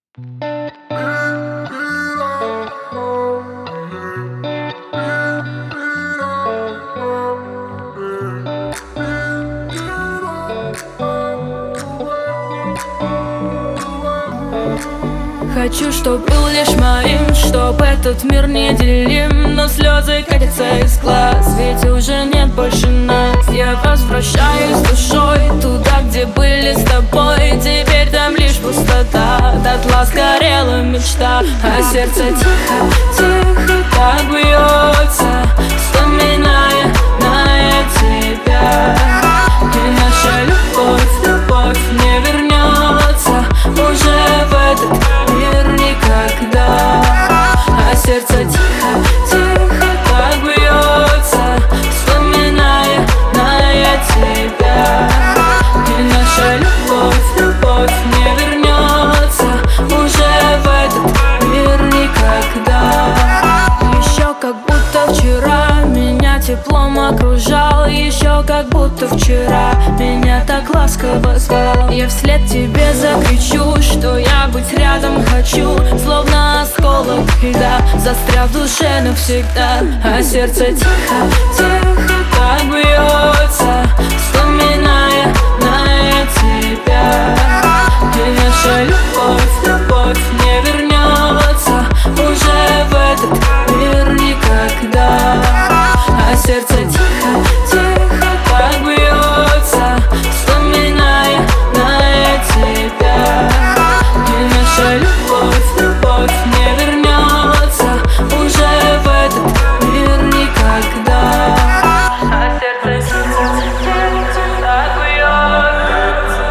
Хочу, чтоб был лишь моим, чтоб этот мир неделим. Но слезы катятся из глаз, ведь уже нет больше нас. Я возвращаюсь душой туда, где были с тобой. Теперь там лишь пустота, дотла сгорела мечта. А сердце тихо так бьется, вспоминая тебя. И наша любовь не вернется уже в этот мир никогда. А сердце тихо так бьется, вспоминая тебя. И наша любовь не вернется уже в этот мир никогда. Еще как будто вчера меня теплом окружал, еще как будто вчера меня так ласково звал. Я вслед тебе закричу, что я быть рядом хочу, словно осколок льда, застрял в душе навсегда. А сердце тихо так бьется, вспоминая тебя. И наша любовь не вернется уже в этот мир никогда. А сердце тихо так бьется, вспоминая тебя. И наша любовь не вернется уже в этот мир никогда. А сердце тихо так бьется,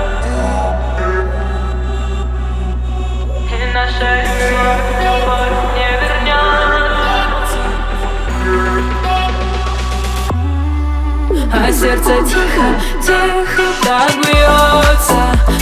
и наша любовь не вернется. А сердце тихо так бьется,